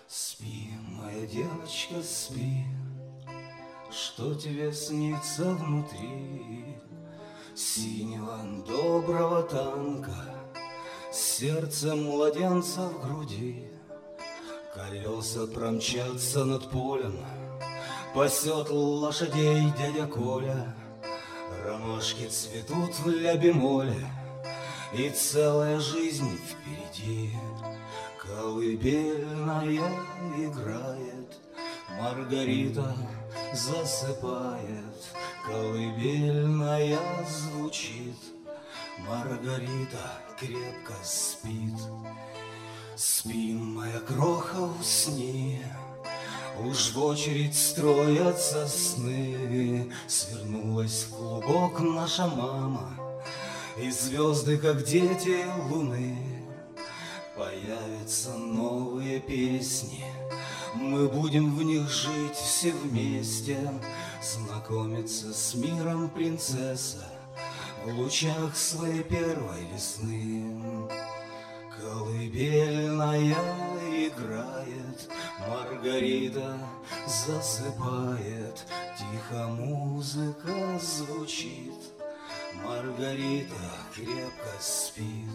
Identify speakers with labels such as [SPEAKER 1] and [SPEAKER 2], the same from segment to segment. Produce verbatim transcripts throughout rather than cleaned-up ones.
[SPEAKER 1] Спи, моя девочка, спи, что тебе снится внутри синего доброго танка, сердце младенца в груди. Колеса промчатся над полем, пасет лошадей дядя Коля. Ромашки цветут в ля-бемоле, и целая жизнь впереди. Колыбельная играет, Маргарита засыпает. Колыбельная звучит, Маргарита крепко спит. Спи, моя кроха, усни, уж в очередь строятся сны. Свернулась в клубок наша мама, и звезды, как дети луны. Появятся новые песни, мы будем в них жить все вместе. Знакомиться с миром принцесса в лучах своей первой весны. Колыбельная играет, Маргарита засыпает. Тихо музыка звучит, Маргарита крепко спит.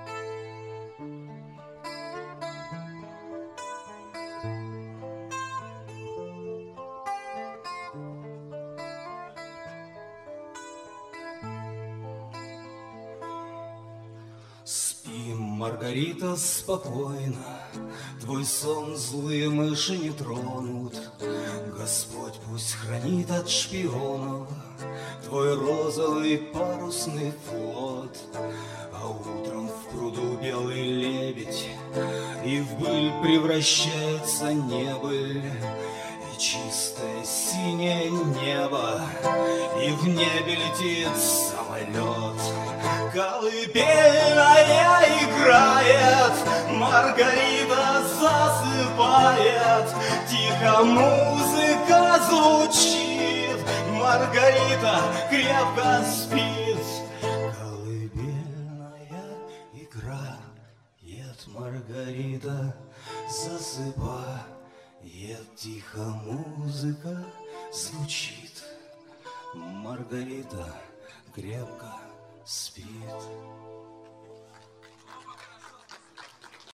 [SPEAKER 1] Спи, Маргарита, спокойно, твой сон злые мыши не тронут. Господь пусть хранит от шпионов твой розовый парусный флот. А утром в пруду белый лебедь, и в быль превращается небыль. И чистое синее небо, и в небе летит самолет. Колыбельная играет, Маргарита засыпает. Тихо музыка звучит, Маргарита крепко спит. Колыбельная играет, Маргарита засыпает. Тихо музыка звучит, Маргарита крепко спит.